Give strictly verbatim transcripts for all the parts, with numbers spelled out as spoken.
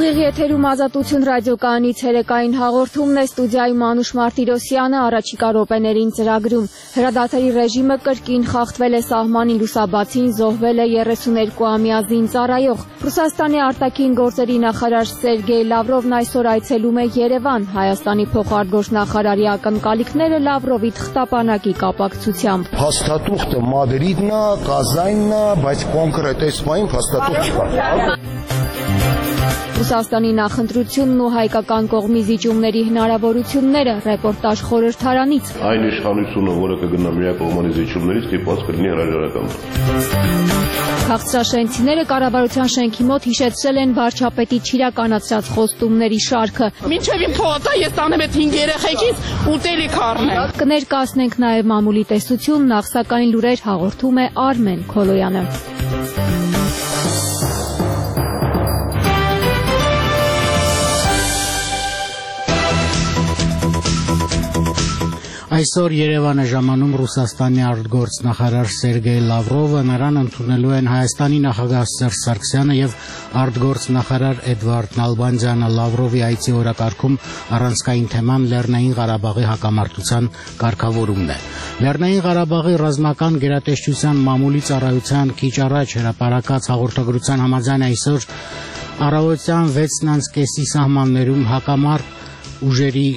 Ուղիղ եթերում Ազատություն ռադիոկայանի ցերեկային հաղորդումն է, ստուդիայում Անուշ Մարտիրոսյանը, առաջիկա րոպեներին ծրագրում։ Հրադադարի ռեժիմը կրկին խախտվել է սահմանին լուսաբացին, զոհվել է երեսուներկուամյա զինծառայող։ Ռուսաստանի արտաքին գործերի նախարար Սերգեյ Լավրովն այսօր այցելում է Երևան։ Հայաստանի փոխարտգործնախարարի ակնկալիքները Լավրովի թղթապանակի կապակցությամբ։ Փաստաթուղթը Մադրիդն է, Կազանն է, բայց կոնկրետ այս բանին փաստաթուղթ չկա։ Ռուսաստանի նախընտրությունն ու հայկական կողմի զիջումների հնարավորությունները, ռեպորտաժ խորհրդարանից։ Այն իշխանությունը, որը կգնա միակողմանի զիջումներից, ստիպված կլինի հրաժարական։ Քաղցրաշենցիները կառավարության շենքի մոտ հիշեցրել են վարչապետի չիրականացրած խոստումների շարքը։ Մինչև իմ փողոցը ես տանեմ այդ հինգ երեխեքից ուտելիք առնեմ։ Կներկայացնենք նաև մամուլի տեսություն, նախ սակայն լուրեր հաղորդում է Արմեն Քոլոյանը։ Այսօր Երևան է ժամանում Ռուսաստանի արտգործնախարար Սերգեյ Լավրովը, նրան ընդունելու են Հայաստանի նախագահ Սերժ Սարգսյանը եւ արտգործնախարար Էդվարդ Նալբանդյանը։ Լավրովի այցի օրակարգում առանցքային թեման Լեռնային Ղարաբաղի հակամարտության կարգավորումն է։ Լեռնային Ղարաբաղի ռազմական գերատեսչության մամուլի ծառայության քիչ առաջ հրապարակած հաղորդագրության համաձայն այսօր առավոտյան վեցն կեսի սահմաններում հակամարտ ուժերի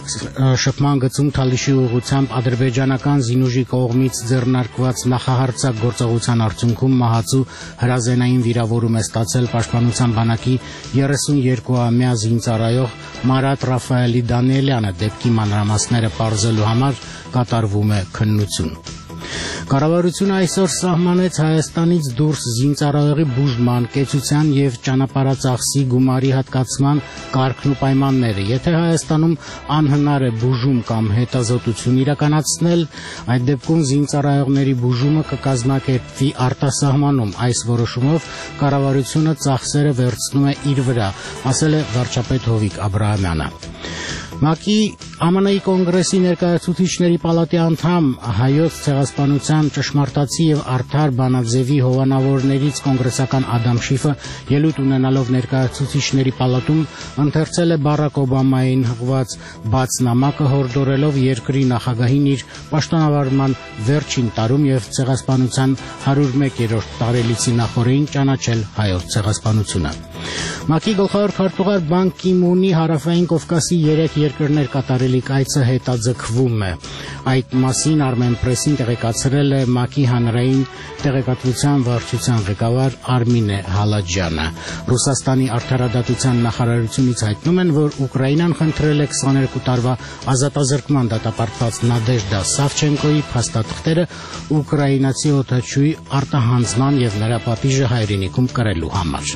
շփման գծում Թալիշի ուղղությամբ ադրբեջանական զինուժի կողմից ձեռնարկված նախահարձակ գործողության արդյունքում մահացու հրազենային վիրավորում է ստացել Պաշտպանության բանակի երեսուներկուամյա զինծառայող Մարատ Ռաֆայելի Դանիելյանը։ Դեպքի մանրամասները պարզելու համար կատարվում է քննություն։ Կառավարությունը այսօր սահմանեց Հայաստանից դուրս զինծառայողի բուժման, կեցության եւ ճանապարհածախսի գումարի հատկացման կարգն ու պայմանները։ Եթե Հայաստանում անհնար է բուժում կամ հետազոտություն իրականացնել, այդ դեպքում զինծառայողների բուժումը կկազմակերպվի արտասահմանում։ Այս որոշումով կառավարությունը ծախսերը վերցնում է իր վրա, ասել է վարչապետ Հովիկ Աբրահամյանը։ ՄԱԿ-ի ԱՄՆ-ի կոնգրեսի ներկայացուցիչների պալատի անդամ հայոց ցեղասպանության ճշմարտացի եւ արդար բանաձևի հովանավորներից կոնգրեսական Ադամ Շիֆը ելույթ ունենալով ներկայացուցիչների պալատում ընթերցել է Բարակ Օբամային հղված բաց նամակը, հորդորելով երկրի նախագահին իր պաշտոնավարման վերջին տարում եւ ցեղասպանության հարյուր մեկերորդ տարելիցի նախօրեին ճանաչել հայոց ցեղասպանությունը։ ՄԱԿ-ի գլխավոր քարտուղար Բան Կի Մունի Հարավային Կովկասի երեք երկրներ կատարելիք այցը հետաձգվում է։ Այդ մասին Armenpress-ին տեղեկացրել է ՄԱԿ-ի հանրային տեղեկատվության վարչության ղեկավար Արմինե Հալաջյանը։ Ռուսաստանի արդարադատության նախարարությունից հայտնում են, որ Ուկրաինան խնդրել է քսաներկու տարվա ազատազրկման դատապարտված Նադեժդա Սավչենկոյի փաստաթղթերը ուկրաինացի օդաչուի արտահանձնման եւ նրա պատիժը հայրենիքում կրելու համար։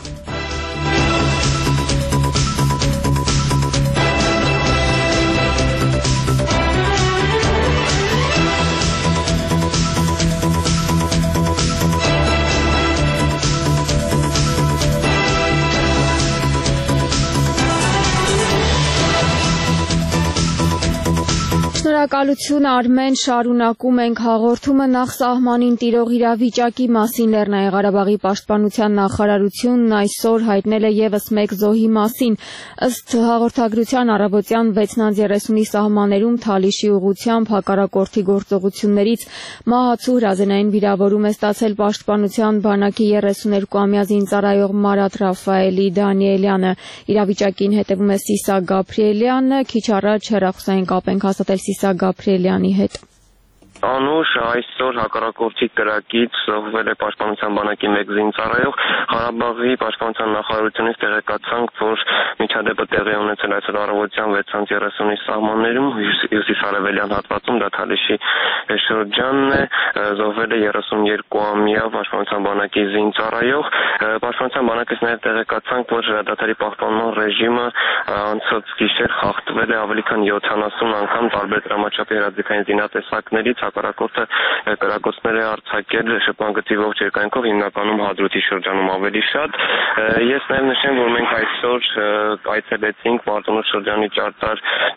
Շնորհակալություն Արմեն, շարունակում ենք հաղորդումը նախ սահմանին տիրող իրավիճակի մասին։ Լեռնային Ղարաբաղի պաշտպանության նախարարությունն այսօր հայտնել է եւս մեկ զոհի մասին։ Ըստ հաղորդագրության առավոտյան վեցն երեսունի սահմաններում Թալիշի ուղղությամբ հակառակորդի գործողություններից մահացու հրազենային վիրավորում է ստացել Պաշտպանության բանակի երեսուներկուամյա զինծառայող Մարատ Ռաֆայելի Դանիելյանը։ Իրավիճակին հետևում է Սիսա Գաբրիելյանը։ Քիչ առաջ հեռախոսային կապ ենք հաստատել Սիսա Գաբրիելյանի հետ։ Անուշ այսօր հակառակորդի կրակից զոհվել է Պաշտպանության բանակի մեկ զինծառայող։ Ղարաբաղի պաշտպանության նախարարությունից տեղեկացանք, որ միջադեպը տեղի ունեցել այսօր առավոտյան վեցն երեսունի սահմաններում հյուսիսարևելյան հատվածում, դա Թալիշի շրջանն է, զոհվել է երեսուներկուամյա Պաշտպանության բանակի զինծառայող։ Պաշտպանության բանակից նաև տեղեկացանք, որ հրադադարի պահպանման ռեժիմը անցած գիշեր խախտվել է ավելի քան յոթանասուն անգամ տարբեր դրամաչափի հրաձգային զինատեսակներից։ Հակառակորդը կրակոցներ է արձակել շփմագծի ողջ երկայնքով, հիմնականում Հադրութի շրջանում ավելի շատ։ Ես նաև նշեմ, որ մենք այսօր այցելեցինք Մարտունու շրջանի Ճարտար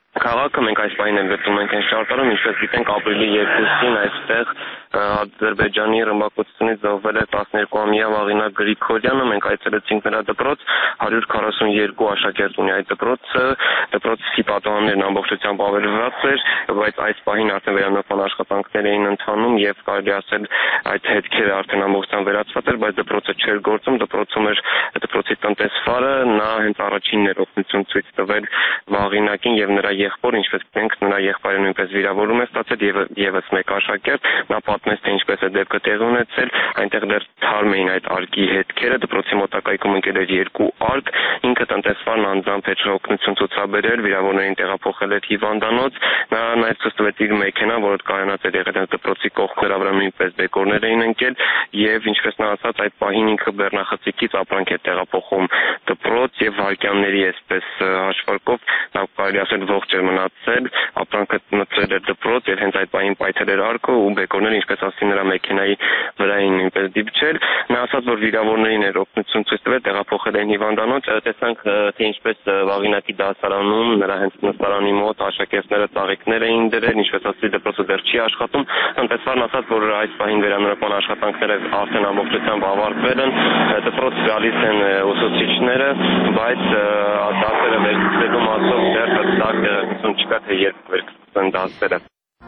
Քաղաքը մենք այս պահին էլ գտնվում ենք այն շարտարում, ինչպես գիտենք, ապրիլի երկուսին այստեղ Ադրբեջանի ռմբակոծությունից զոհվել է տասներկուամյա Վաղինակ Գրիգորյանը, մենք այցելեցինք նրա դպրոց, հարյուր քառասունյոթ աշակերտ ունի այդ դպրոցը, դպրոցի պատուհաններն ամբողջությամբ ավերված էր, բայց այս պահին արդեն վերանորոգման աշխատանքներ էին ընթանում եւ կարելի ասել այդ հետքերը արդեն ամբողջությամբ վերացված էր, բայց դպրոցը չէր գործում, դպրոցում էր դպրոցի տնտեսվարը, նա հենց առաջինն էր օգնություն ցույց տվել Վաղինակին եւ նրա եղբոր, ինչպես գիտենք, նրա եղբայրը նույնպես վիրավորում է ստացել եւ եւս մեկ աշակերտ, նա պատմեց թե ինչպես է դեպքը տեղի ունեցել, այնտեղ դեռ թարմ էին այդ արկի հետքերը, դպրոցի մոտակայքում ընկել էր երկու արկ, ինքը տնտեսվարն անձամբ էր օգնություն ցուցաբերել, վիրավորներին տեղափոխել էր հիվանդանոց, նա նաեւ ցույց տվեց իր մեքենան, որը կայանած էր եղել դպրոցի կողքն, նրա վրա նույնպես բեկորներ էին ընկել եւ ինչպես նա ասաց, այդ պահին ինքը բեռնախցիկից ապրանք էր տեղափոխում դպրոց եւ վարկյանների այսպես հաշվարկով նա կարելի ասել ողջ էր մնացել, ապրանքը մտցել էր դպրոց եւ հենց այդ պահին պայթել էր արկը ու բեկորները ինչպես ասի նրա մեքենայի վրա էին նույնպես դիպչել, նա ասաց, որ վիրավորներին էր օգնություն ցույց տվել, տեղափոխել էին հիվանդանոց, տեսանք թե ինչպես Վաղինակի դասարանում նրա հենց նստարանի մոտ աշակերտները ծաղիկներ էին դրել, ինչպես ասի դպրոցը դեռ չի աշխատում, տնտեսվարն ասաց, որ այս պահին վերանորոգման աշխատանքները արդեն ամբողջությամբ ավարտվել են, դպրոց գալիս են ուսուցիչները, բայց դասերը վերցնելու մասով դեռ հստակ տեղեկություն չկա, թե երբ վերցնեն դասերը։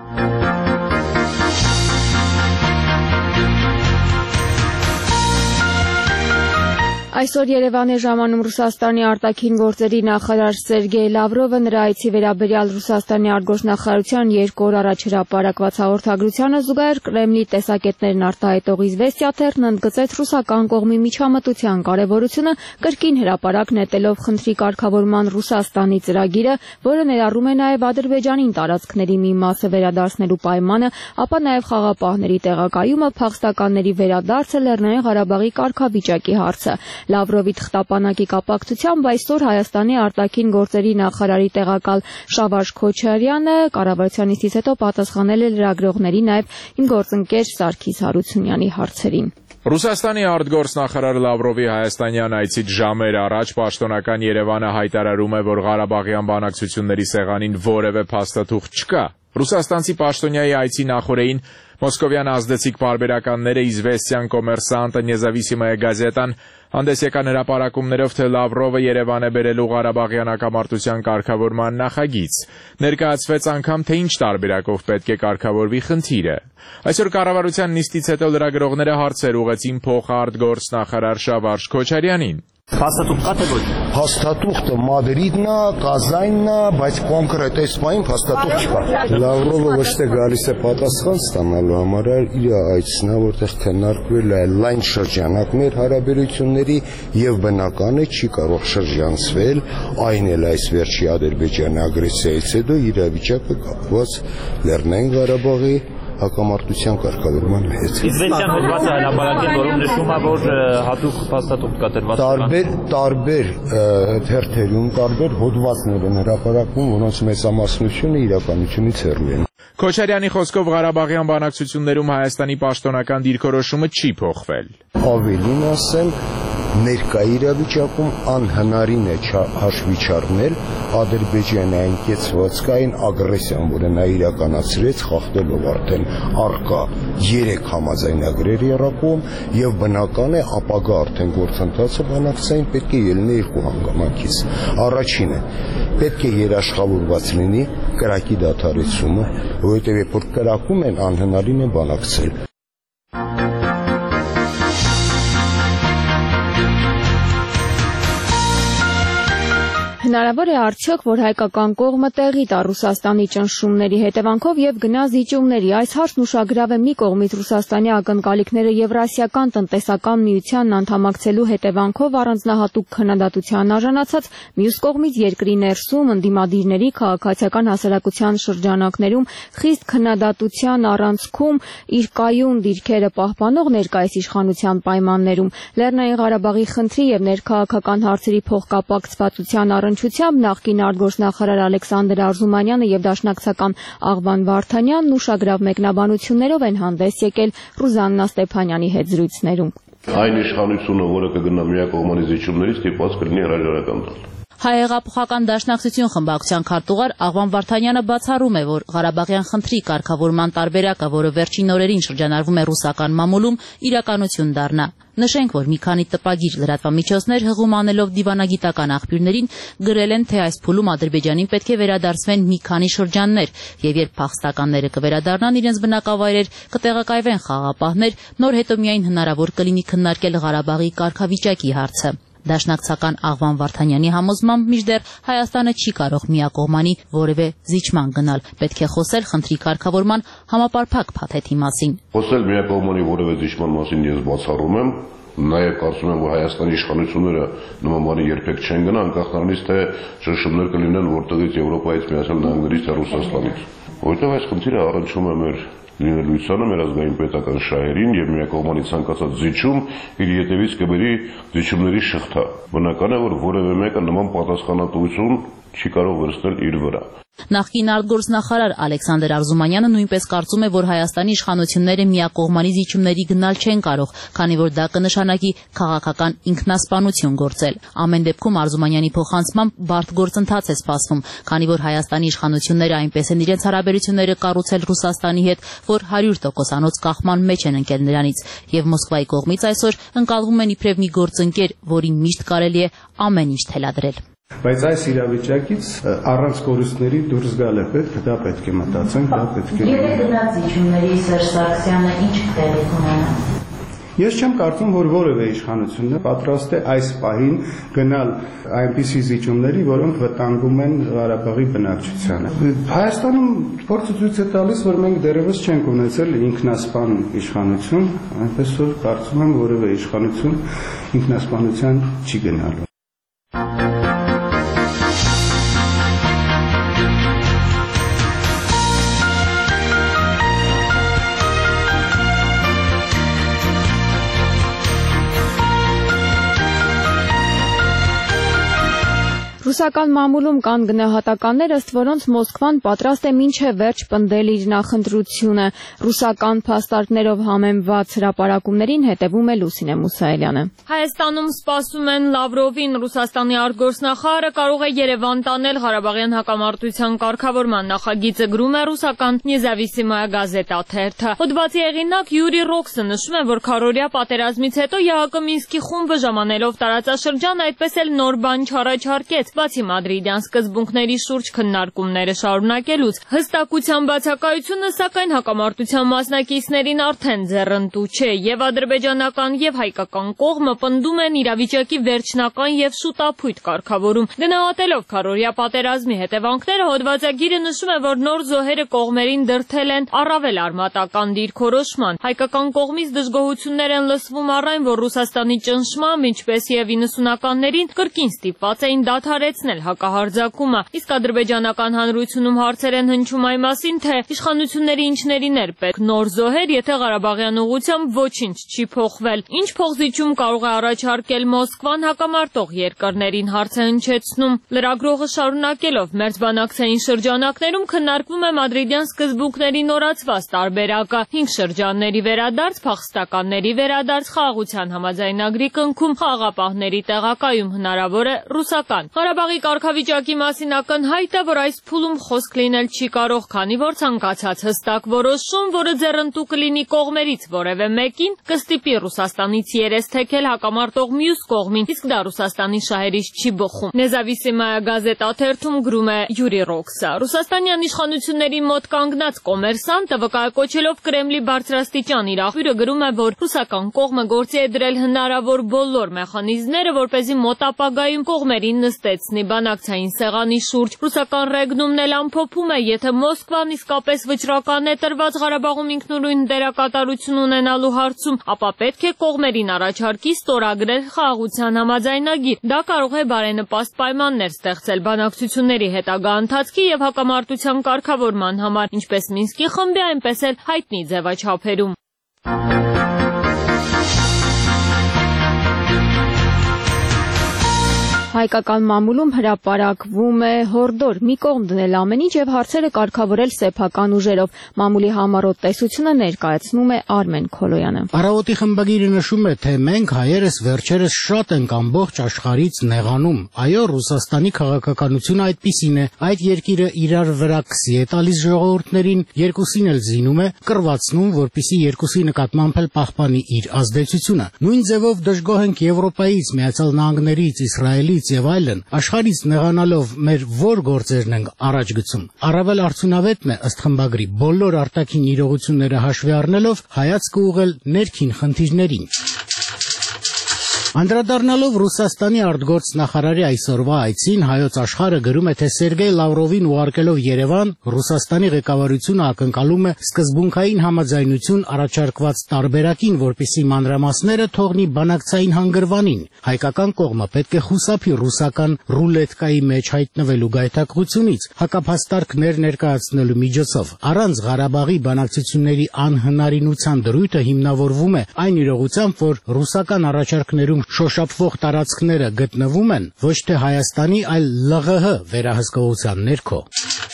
Այսօր Երևան է ժամանում Ռուսաստանի արտաքին գործերի նախարար Սերգեյ Լավրովը նրա այցի վերաբերյալ Ռուսաստանի արտգործնախարարության երկու օր առաջ հրապարակված հաղորդագրությանը զուգահեռ Կրեմլի տեսակետներն արտահայտող Իզվեստիա թերթն ընդգծեց ռուսական կողմի միջամտության կարևորությունը, կրկին հրապարակ նետելով խնդրի կարգավորման Ռուսաստանի ծրագիրը, որը ներառում է նաև Ադրբեջանին տարածքների մի մասը վերադարձնելու պայմանը, ապա նաև խաղապահների տեղակայումը, փախստականների վերադարձը, Լեռնային Ղարաբաղի կարգավիճակի հարցը։ Լավրովի թղթապանակի կապակցությամբ այսօր Հայաստանի արտաքին գործերի նախարարի տեղակալ Շավարժ Քոչարյանը կառավարության նիստից հետո պատասխանել է լրագրողների, նաև իմ գործընկեր Սարգիս Հարությունյանի հարցերին։ Ռուսաստանի արտգործնախարար Լավրովի հայաստանյան այցից ժամեր առաջ պաշտոնական Երևանը հայտարարում է, որ Ղարաբաղյան բանակցությունների սեղանին որևէ փաստաթուղթ չկա։ Ռուսաստանցի պաշտոնյայի այցի նախօրեին մոսկովյան ազդեցիկ պարբերականները Իզվեստիան, Կոմերսանտը, Նեզավիսիմայա գազետան հանդես եկան հրապարակումներով, թե Լավրովը Երևան է բերելու Ղարաբաղյան հակամարտության կարգավորման նախագիծ։ Ներկայացվեց անգամ, թե ինչ տարբերակով պետք է կարգավորվի խնդիրը։ Այսօր կառավարության նիստից հետո լրագրողները հարցեր ուղղեցին փոխարտգործնախարար Շավարժ Քոչարյանին։ Փաստաթուղթ կա թե ոչ։ Փաստաթուղթը Մադրիդն է, Կազանն է, բայց կոնկրետ այս պահին փաստաթուղթ չկա։ Լավրովը ոչ թե գալիս է պատասխան ստանալու համար, այլ իր այցն է, որտեղ քննարկվել է լայն շրջանակներ հարաբերությունների եւ բնական է չի կարող շրջանցվել, այն էլ այս վերջի Ադրբեջանի ագրեսիայից հետո իրավիճակը կապված Լեռնային Ղարաբաղի հակամարտության կարգավորման հետ։ Իզվեստիան հոդվածը հրապարակել, որում նշում է, որ հատուկ փաստաթուղթ կատարված է։ Տարբեր տարբեր թերթերում տարբեր հոդվածներ են հրապարակվում, որոնց մեծամասնությունը իրականությունից հեռու են։ Քոչարյանի խոսքով Ղարաբաղյան բանակցություններում Հայաստանի պաշտոնական դիրքորոշումը չի փոխվել։ Ավելին ասեմ, ներկա իրավիճակում անհնարին է հաշվի չառնել Ադրբեջանի այն կեցվածքային ագրեսիան, որը նա իրականացրեց, խախտելով արդեն առկա երեք համաձայնագրեր եռակողմ եւ բնական է ապագա արդեն գործընթացը բանակցային պետք է ելնի երկու հանգամանքից։ Առաջինը պետք է երաշխավորված լինի կրակի դադարեցումը, որովհետեւ երբ որ կրակում են անհնարին է բանակցել։ Հնարավոր է արդյոք, որ հայկական կողմը տեղի տա Ռուսաստանի ճնշումների հետևանքով եւ գնա զիջումների։ Այս հարցն ուշագրավ է մի կողմից Ռուսաստանի ակնկալիքները Եվրասիական տնտեսական միությանն անդամակցելու հետևանքով առանձնահատուկ քննադատության արժանացած, մյուս կողմից երկրի ներսում ընդդիմադիրների քաղաքացիական հասարակության շրջանակներում խիստ քննադատության առանցքում իր կայուն դիրքերը պահպանող ներկայիս իշխանության պայմաններում Լեռնային Ղարաբաղի խնդրի եւ ներքաղաքական հարցերի փոխկապակցվածության առնչությամբ նախկին արտգործնախարար Ալեքսանդր Արզումանյանը եւ դաշնակցական Աղվան Վարդանյանն ուշագրավ մեկնաբանություններով են հանդես եկել Ռուզաննա Ստեփանյանի հետ զրույցներում։ Այն իշխանությունը, որը կգնա միակողմանի զիջումներից, ստիպված կլինի հրաժարական տալ։ Հայեղափոխական դաշնակցություն խմբակցության քարտուղար Աղվան Վարդանյանը բացառում է, որ Ղարաբաղյան խնդրի կարգավորման տարբերակը, որը վերջին օրերին շրջանառվում է ռուսական մամուլում, իրականություն դառնա։ Նշենք, որ մի քանի տպագիր լրատվամիջոցներ հղում անելով դիվանագիտական աղբյուրներին գրել են, թե այս փուլում Ադրբեջանին պետք է վերադարձվեն մի քանի շրջաններ, եւ երբ փախստականները կվերադառնան իրենց բնակավայրեր, կտեղակայվեն խաղաղապահներ, նոր հետո միայն հնարավոր կլինի քննարկել Ղարաբաղի կարգավիճակի հարցը։ Դաշնակցական Աղվան Վարդանյանի համոզմամբ մինչդեռ Հայաստանը չի կարող միակողմանի որևէ զիջման գնալ, պետք է խոսել խնդրի կարգավորման համապարփակ փաթեթի մասին։ Խոսել միակողմանի որևէ զիջման մասին ես բացառում եմ, նաև կարծում եմ, որ Հայաստանի իշխանությունները նման բանի երբեք չեն գնա, անկախ նրանից թե շնշումներ կլինեն որտեղից Եվրոպայից, Միացյալ Նահանգներից, թե Ռուսաստանից։ Որովհետև այս խնդիրը առնչվում է մեր լինելույթանը, մեր ազգային պետական շահերին եւ միակողմանի ցանկացած զիջում իր ետևից կբերի զիջումների շղթա։ Բնական է, որ որևէ մեկը նման պատասխանատվություն չի կարող վերցնել իր վրա։ Նախկին արտգործնախարար Ալեքսանդր Արզումանյանը նույնպես կարծում է, որ Հայաստանի իշխանությունները միակողմանի զիջումների գնալ չեն կարող, քանի որ դա կնշանակի քաղաքական ինքնասպանություն գործել։ Ամեն դեպքում Արզումանյանի փոխանցմամբ բարդ գործընթաց է սպասվում, քանի որ Հայաստանի իշխանությունները այնպես են իրենց հարաբերությունները կառուցել Ռուսաստանի հետ, որ հարյուր տոկոսանոց կախման մեջ են ընկել նրանից, եւ Մոսկվայի կողմից այսօր ընկալվում են իբրև մի գործընկեր, որին միշտ կարելի է ամեն ինչ թելադրել։ Բայց այս իրավիճակից առանց կորուստների դուրս գալ է պետք, դա պետք է մտածենք, դա պետք է։ Եթե գնաց զիջումների Սերժ Սարգսյանը ինչ կտեղի կունենա։ Ես չեմ կարծում, որ որևէ իշխանություն պատրաստ է այս պահին գնալ այնպիսի զիջումների, որոնք վտանգում են Ղարաբաղի բնակչությանը։ Հայաստանում փորձը ցույց է տալիս, որ մենք դեռևս չենք ունեցել ինքնասպան իշխանություն, այնպես որ կարծում եմ որևէ իշխանություն ինքնասպանության չի գնալու։ Ռուսական մամուլում կան գնահատականներ, ըստ որոնց Մոսկվան պատրաստ է մինչև վերջ պնդել իր նախընտրությունը։ Ռուսական փաստարկներով համեմված հրապարակումներին հետևում է Լուսինե Մուսայելյանը։ Հայաստանում սպասում են Լավրովին, Ռուսաստանի արտգործնախարարը կարող է Երևան տանել Ղարաբաղյան հակամարտության կարգավորման նախագիծը, գրում է ռուսական Նեզավիսիմայա գազետա թերթը։ Հոդվածի հեղինակ Յուրի Ռոքսը նշում է, որ քառօրյա պատերազմից հետո ԵԱՀԿ Մինսկի խումբը ժամանելով տարածաշրջան այդպես էլ նոր բան չառաջարկեց, բացի մադրիդյան սկզբունքների շուրջ քննարկումները շարունակելուց։ Հստակության բացակայությունը, սակայն, հակամարտության մասնակիցներին արդեն ձեռնտու չէ, եւ ադրբեջանական եւ հայկական կողմը պնդում են իրավիճակի վերջնական եւ շուտափույթ կարգավորում։ Գնահատելով քառօրյա պատերազմի հետևանքները, հոդվածագիրը նշում է, որ նոր զոհերը կողմերին դրդել են առավել արմատական դիրքորոշման։ Հայկական կողմից դժգոհություններ են լսվում առ այն, որ Ռուսաստանի ճնշմամբ, ինչպես եւ իննսունականներին կրկին ստիպված էին դադարեցնել հակահարձակումը, իսկ ադրբեջանական հանրությունում հարցեր են հնչում այն մասին, թե իշխանությունների ինչներին էր պետք նոր զոհեր, եթե Ղարաբաղյան ուղղությամբ ոչինչ չի փոխվել։ Ինչ փոխզիջում կարող է առաջարկել Մոսկվան հակամարտող երկրներին, հարց է հնչեցնում լրագրողը շարունակելով, մերձբանակցային շրջանակներում քննարկվում է մադրիդյան սկզբունքների նորացված տարբերակը, հինգ շրջանների վերադարձ, փախստականների վերադարձ, խաղաղության համաձայնագրի կնքում, խաղաղապահների տեղակայում հնարավոր է ռուսական։ Ղարաբաղի կարգավիճակի մասին ակնհայտ է, որ այս փուլում խոսք լինել չի կարող, քանի որ ցանկացած հստակ որոշում, որը ձեռնտու կլինի կողմերից որևէ մեկին, կստիպի Ռուսաստանից երես թեքել հակամարտող մյուս կողմին, իսկ դա Ռուսաստանի շահերից չի բխում։ Նեզավիսիմայա գազետա թերթում գրում է Յուրի Ռոքսը։ Ռուսաստանյան իշխանությունների մոտ կանգնած կոմերսանտը վկայակոչելով Կրեմլի բարձրաստիճան իր աղբյուրը գրում է, որ ռուսական կողմը գործի է դրել հնարավոր բոլոր մեխանիզմները, որպեսզի մոտ ապագայում կողմերին նստեցնի բանակցային սեղանի շուրջ։ Ռուսական ռեգնումն էլ ամփոփում է, եթե Մոսկվան իսկապես վճռական է տրված Ղարաբաղում ինքնուրույն դերակատարություն ունենալու հարցում, ապա պետք է կողմերին առաջարկի ստորագրել խաղաղության համաձայնագիր։ Դա կարող է բարենպաստ պայմաններ ստեղծել բանակցությունների հետագա ընթացքի եւ հակամարտության կարգավորման համար, ինչպես Մինսկի խմբի, այնպես էլ հայտնի ձևաչափերում։ Հայկական մամուլում հրապարակվում է հորդոր՝ մի կողմ դնել ամեն ինչ եւ հարցերը կարգավորել սեփական ուժերով։ Մամուլի համառոտ տեսությունը ներկայացնում է Արմեն Քոլոյանը։ Առավոտի խմբագիրը նշում է, թե մենք հայերս վերջերս շատ ենք ամբողջ աշխարհից նեղանում։ Այո, Ռուսաստանի քաղաքականությունը այդպիսին է։ Այդ երկիրը իրար վրա քսի է տալիս ժողովուրդներին, երկուսին էլ զինում է, կռվածնում, որպեսզի երկուսի նկատմամբ էլ պահպանի իր ազդեցությունը։ Նույն ձևով դժգոհ ենք Եվրոպայից, Միացյալ Նահանգներից, Իսրայելից եւ այլն, աշխարհից նեղանալով մեր ո՞ր գործերն ենք առաջ գցում։ Առավել արդյունավետն է ըստ խմբագրի բոլոր արտաքին իրողությունները հաշվի առնելով հայացքը ուղղել ներքին խնդիրներին։ Անդրադառնալով Ռուսաստանի արտգործնախարարի այսօրվա այցին, Հայոց Աշխարհը գրում է, թե Սերգեյ Լավրովին ուղարկելով Երևան, Ռուսաստանի ղեկավարությունը ակնկալում է սկզբունքային համաձայնություն առաջարկված տարբերակին, որպեսզի մանրամասները թողնի բանակցային հանգրվանին։ Հայկական կողմը պետք է խուսափի ռուսական ռուլետկայի մեջ հայտնվելու գայթակղությունից, հակափաստարկներ ներկայացնելու միջոցով։ Առանց Ղարաբաղի բանակցությունների անհնարինության դրույթը հիմնավորվում է այն իրողությամբ, որ ռուսական առաջարկներում շոշափվող տարածքները գտնվում են ոչ թե Հայաստանի, այլ Լ Ղ Հ վերահսկողության ներքո։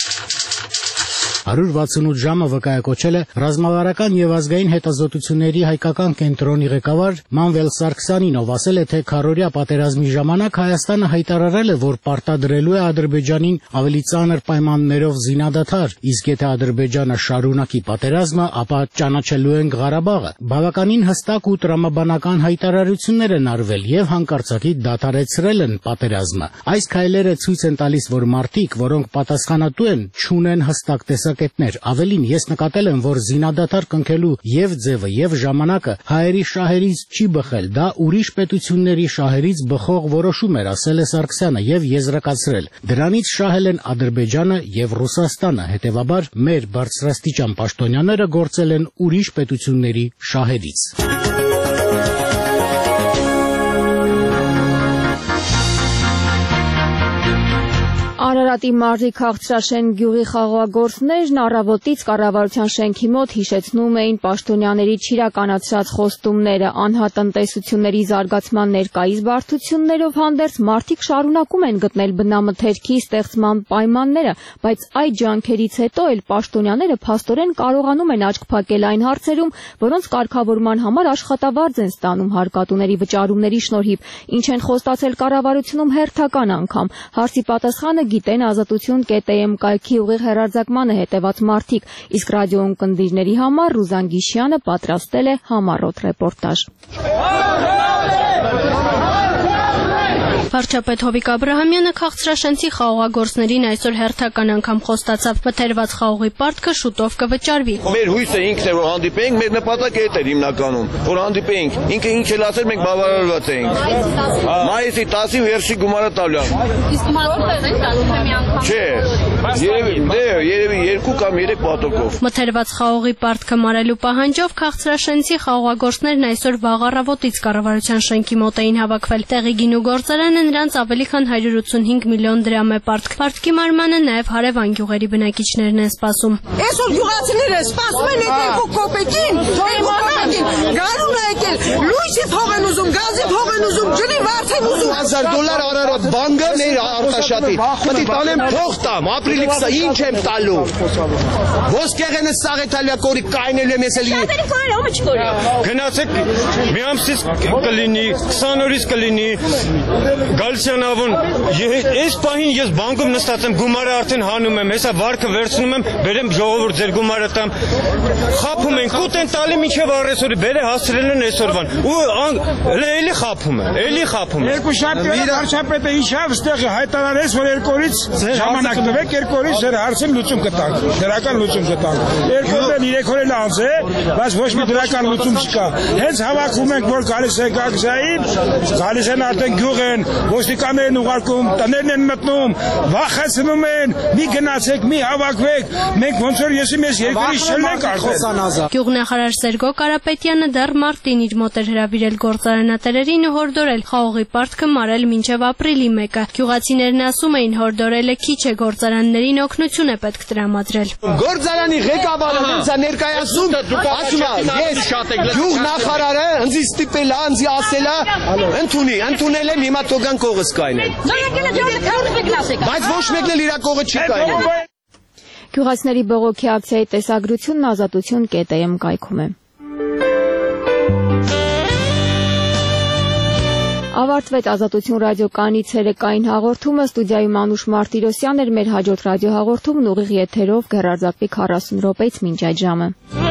հարյուր վաթսունութ ժամը վկայակոչել է ռազմավարական եւ ազգային հետազոտությունների հայկական կենտրոնի ղեկավար Մանվել Սարգսյանին, ով ասել է, թե քառօրյա պատերազմի ժամանակ Հայաստանը հայտարարել է, որ պարտադրելու է Ադրբեջանին ավելի ծանր պայմաններով զինադադար, իսկ եթե Ադրբեջանը շարունակի պատերազմը, ապա ճանաչելու են Ղարաբաղը։ Բավականին հստակ ու տրամաբանական հայտարարություններ են արվել եւ հանկարծակի դադարեցրել են պատերազմը։ Այս քայլերը ցույց են տալիս, որ մարդիկ, որոնք պատասխանատու են, չունեն հստակ տեսակ Ավելին, ես նկատել եմ, որ զինադադար կնքելու եւ ձևը եւ ժամանակը հայերի շահերից չի բխել, դա ուրիշ պետությունների շահերից բխող որոշում էր, ասել է Սարգսյանը եւ եզրակացրել։ Դրանից շահել են Ադրբեջանը եւ Ռուսաստանը, հետեւաբար մեր բարձրաստիճան պաշտոնյաները գործել են ուրիշ պետությունների շահերից։ Արարատի մարզի Քաղցրաշեն գյուղի խաղողագործներն առավոտից կառավարության շենքի մոտ հիշեցնում էին պաշտոնյաների չիրականացրած խոստումները, անհատնտեսությունների զարգացման ներկայիս բարդություններով հանդերձ մարդիկ շարունակում են գտնել բնամթերքի ստեղծման պայմանները, բայց այդ ջանքերից հետո էլ պաշտոնյաները փաստորեն կարողանում են աչք փակել այն հարցերում, որոնց կարգավորման համար աշխատավարձ են ստանում հարկատուների վճարումների շնորհիվ, ինչ են խոստացել կառավարությունում հերթական անգամ։ Հարցի պատասխանը գիտեն ազատություն կետ է էմ կայքի ուղիղ հեռարձակմանը հետևած մարդիկ, իսկ ռադիո ունկնդիրների համար Ռուզան Գիշյանը պատրաստել է համառոտ ռեպորտաժ։ Վարչապետ Հովիկ Աբրահամյանը Քաղցրաշենցի խաղողագործներին այսօր հերթական անգամ խոստացավ, մթերված խաղողի պարտքը շուտով կվճարվի։ Մեր հույսը ինքն է, որ հանդիպենք, մեր նպատակը դա էր հիմնականում, որ հանդիպենք։ Ինքը ինչ էլ ասել, մենք բավարարված ենք։ Մայիսի տասի վերջի գումարը տալու։ Իսկ մասնավոր եք տալու մի անգամ։ Չէ։ Երևի, դե, երևի երկու կամ երեք պատոկով։ Մթերված խաղողի պարտքը մարելու պահանջով Քաղցրաշենցի խաղողագործներն այսօր վաղ առավոտից կառավարության շենքի մոտ էին հավաքվել։ Տեղի գինու գործարանը նրանց ավելի քան հարյուր ութսունհինգ միլիոն դրամ է պարտք։ Պարտքի մարմանը նաև հարևան գյուղերի բնակիչներն են սպասում։ Այսօր գյուղացիները սպասում են այդ երկու կոպեկին, գարուն է եկել, լույսի փող են ուզում, գազի փող են ուզում, ջրի վարձ են ուզում։ հազար դոլար արարոտ բանկը մեր արտաշատի։ Պետք է տալեմ փող տամ, ապրիլիքսա ինչ եմ տալու։ Ոսկեղենը սաղ է տալու կորի կայնել եմ ես էլի։ Շատերի փողերը ո՞ւմ չկորի։ Գնացեք մի ամսից կլինի, քսան օրից կլինի։ Գալսյան ավուն, այս պահին ես բանկում նստած եմ, գումարը արդեն հանում եմ, հեսա վարկը վերցնում եմ, բերեմ ժողովուրդ ձեր գումարը տամ, խափում են, կուտ են տալի մինչև առեսօրի, բերը հասցրել են այսօրվան, ու էլի խափում է, էլի խափում է։ Երկու շաբթի վարչապետը ինչավ ստեղ հայտարարեց, որ երկու օրից ժամանակ տվեք, երկու օրից ձեր հարցին լուծում կտանք, դրական լուծում կտանք։ Երկու օրն երեք օր էլ անց է, բայց ոչ մի դրական լուծում չկա։ Հենց հավաքում ենք, որ գալիս է գագզային, գալիս են արդեն գյուղ են, ոստիկաններն ուղարկում, տներն են մտնում, վախեցնում են, մի գնացեք, մի հավաքվեք, մենք ոնց որ եսի մեզ երկրից չլենք արդեն։ Գյուղնախարար Սերգո Կարապետյանը դեռ մարտին իր մոտ էր հրավիրել գործարանատերերին ու հորդորել խաղողի պարտքը մարել մինչև ապրիլի մեկը։ Գյուղացիներն ասում էին հորդորելը քիչ է, գործարանները պաշտոնյաներին օգնություն է պետք տրամադրել։ Գործարանի ղեկավարը ինձ ներկայացում, ասում է, ես գյուղ նախարարը ինձ ստիպել է, ինձ ասել է, ընդունի, ընդունել եմ, հիմա թողան կողս կայնել։ Բայց ոչ մեկն էլ իր կողը չի կայնել։ Գյուղացիների բողոքի ակցիայի տեսագրությունն ազատություն կետ է եմ կայքում է։ Ավարտվեց Ազատություն ռադիոկայանի ցերեկային հաղորդումը, ստուդիայում Անուշ Մարտիրոսյան էր, մեր հաջորդ ռադիոհաղորդումն ուղիղ եթերով կհեռարձակվի քառասուն րոպեից մինչ այդ ժամը։